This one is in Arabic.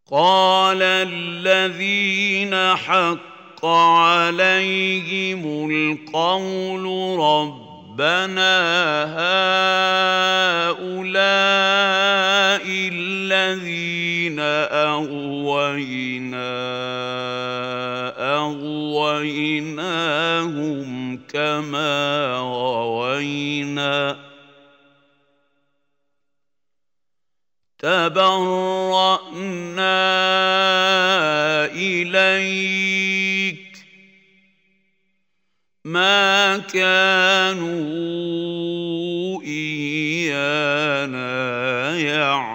قال الذين حق عليهم القول ربنا هؤلاء الذين أغويناهم كما غوينا تبرأنا إليك ما كانوا إيانا يعبدون